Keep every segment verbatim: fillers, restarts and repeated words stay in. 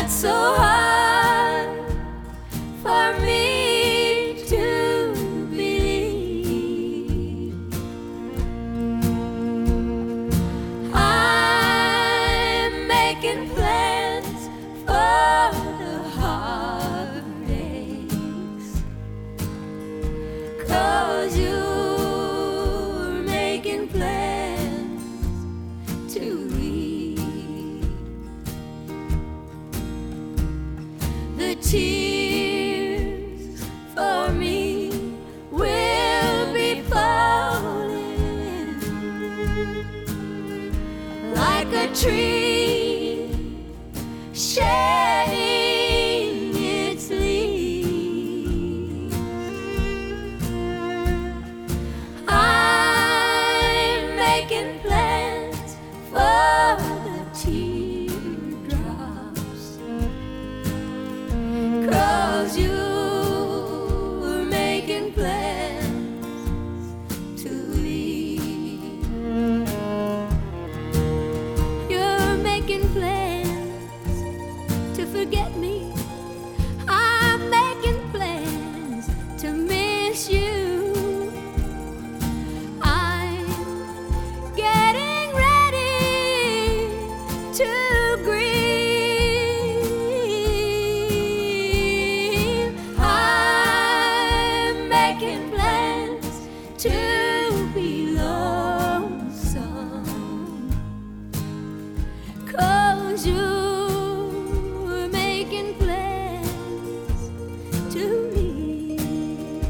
That's so hard for me to believe. I'm making plans for the heartaches, 'cause you're making plans to leave. The tears for me will be falling like a tree shedding its leaves. I'm making plans for the teardrops, 'cause you're making plans to leave. You're making plans to forget me. I'm making plans to miss you. I'm getting ready to grieve. I'm making plans to be lonesome, 'cause you're making plans to leave.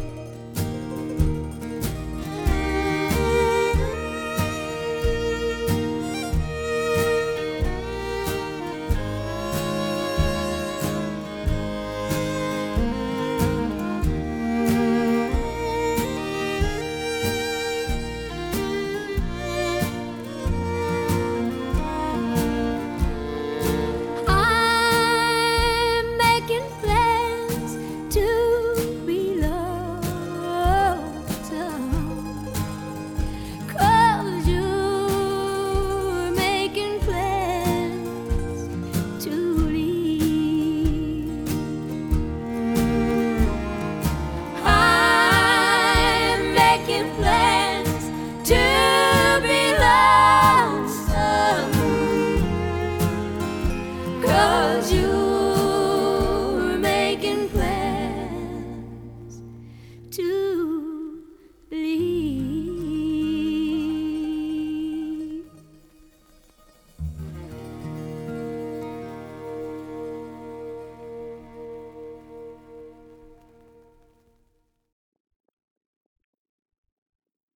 I'm making plans to be lonesome, 'cause you're making plans to leave. I'm making plans